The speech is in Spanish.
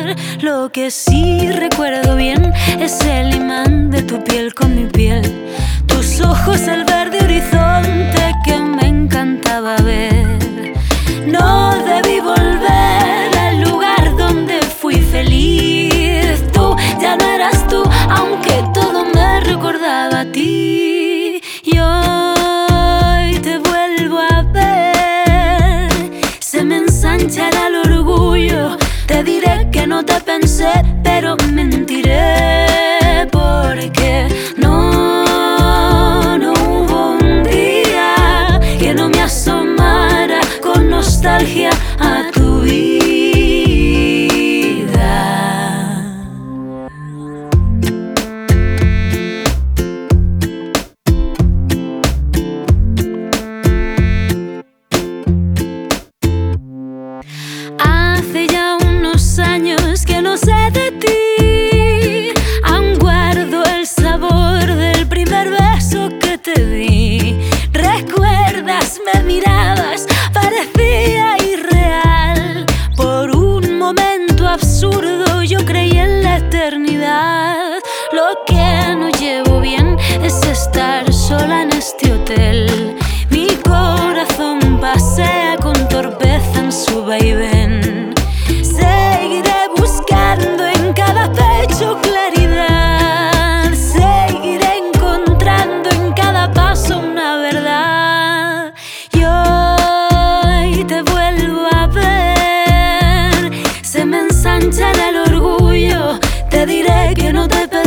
Lo que sí recuerdo bien es el imán de tu piel con mi piel, tus ojos, el verde horizonte que me encantaba ver. No debí volver al lugar donde fui feliz. Tú ya no eras tú, aunque todo me recordaba a ti. Y hoy te vuelvo a ver, se me ensanchará el orgullo. Te diré que no te pensé, pero mentiré, porque no hubo un día que no me asomara con nostalgia a tu vida. Hace ya unos años que no sé de ti, aún guardo el sabor del primer beso que te di. ¿Recuerdas? Me mirabas, parecía irreal. Por un momento absurdo yo creí en la eternidad. Lo que no llevo bien es estar sola en este hotel. Mi corazón pasea con torpeza en su vaivén. Seguiré buscando en cada pecho claridad. Seguiré encontrando en cada paso una verdad. Y hoy te vuelvo a ver, se me ensanchará el orgullo. Te diré que no te